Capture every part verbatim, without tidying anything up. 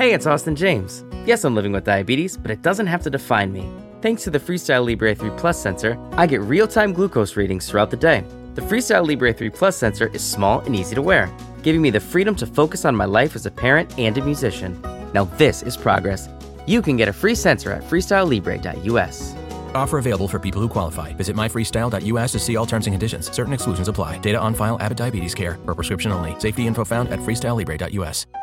Hey, it's Austin James. Yes, I'm living with diabetes, but it doesn't have to define me. Thanks to the Freestyle Libre three Plus sensor, I get real-time glucose readings throughout the day. The Freestyle Libre three Plus sensor is small and easy to wear, giving me the freedom to focus on my life as a parent and a musician. Now this is progress. You can get a free sensor at freestyle libre dot u s. Offer available for people who qualify. Visit my freestyle dot u s to see all terms and conditions. Certain exclusions apply. Data on file, Abbott Diabetes Care. For prescription only. Safety info found at freestyle libre dot u s.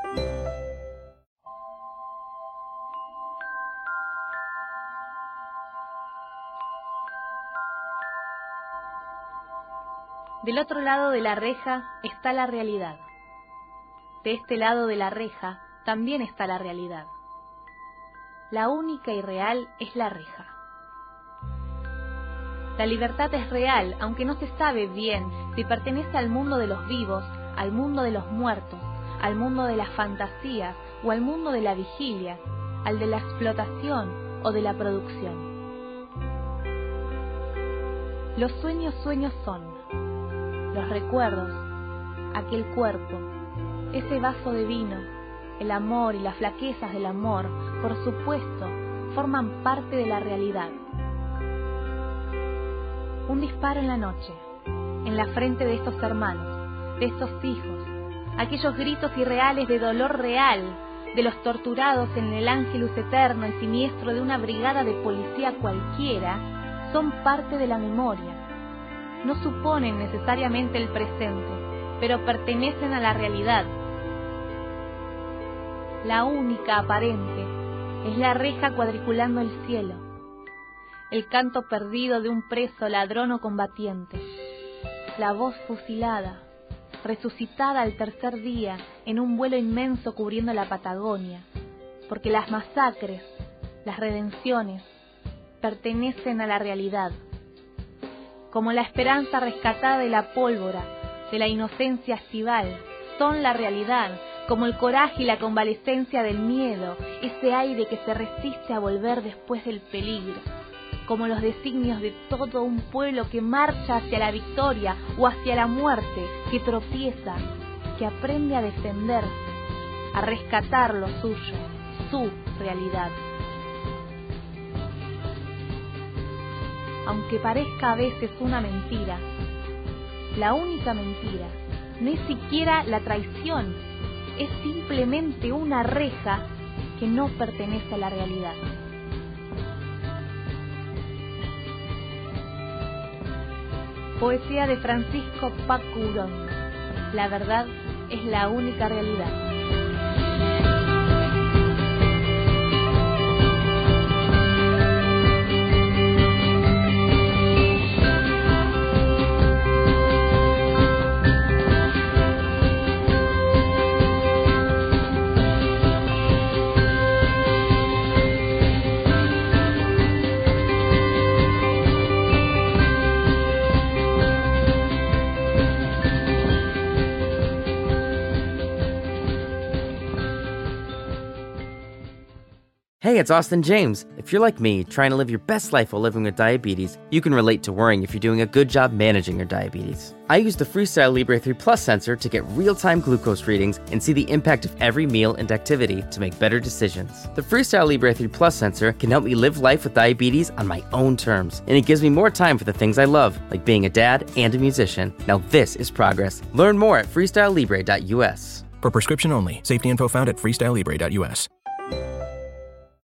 Del otro lado de la reja está la realidad. De este lado de la reja también está la realidad. La única y real es la reja. La libertad es real, aunque no se sabe bien si pertenece al mundo de los vivos, al mundo de los muertos, al mundo de las fantasías o al mundo de la vigilia, al de la explotación o de la producción. Los sueños sueños son, los recuerdos, aquel cuerpo, ese vaso de vino, el amor y las flaquezas del amor, por supuesto, forman parte de la realidad. Un disparo en la noche, en la frente de estos hermanos, de estos hijos, aquellos gritos irreales de dolor real, de los torturados en el ángelus eterno y siniestro de una brigada de policía cualquiera, son parte de la memoria. No suponen necesariamente el presente, pero pertenecen a la realidad. La única aparente es la reja cuadriculando el cielo, el canto perdido de un preso ladrón o combatiente, la voz fusilada, resucitada al tercer día en un vuelo inmenso cubriendo la Patagonia, porque las masacres, las redenciones, pertenecen a la realidad. Como la esperanza rescatada de la pólvora, de la inocencia estival, son la realidad, como el coraje y la convalescencia del miedo, ese aire que se resiste a volver después del peligro, como los designios de todo un pueblo que marcha hacia la victoria o hacia la muerte, que tropieza, que aprende a defenderse, a rescatar lo suyo, su realidad. Aunque parezca a veces una mentira, la única mentira no es siquiera la traición, es simplemente una reja que no pertenece a la realidad. Poesía de Francisco Paco Urón. La verdad es la única realidad. Hey, it's Austin James. If you're like me, trying to live your best life while living with diabetes, you can relate to worrying if you're doing a good job managing your diabetes. I use the Freestyle Libre three Plus sensor to get real-time glucose readings and see the impact of every meal and activity to make better decisions. The Freestyle Libre three Plus sensor can help me live life with diabetes on my own terms, and it gives me more time for the things I love, like being a dad and a musician. Now this is progress. Learn more at freestyle libre dot u s. For prescription only. Safety info found at freestyle libre dot u s.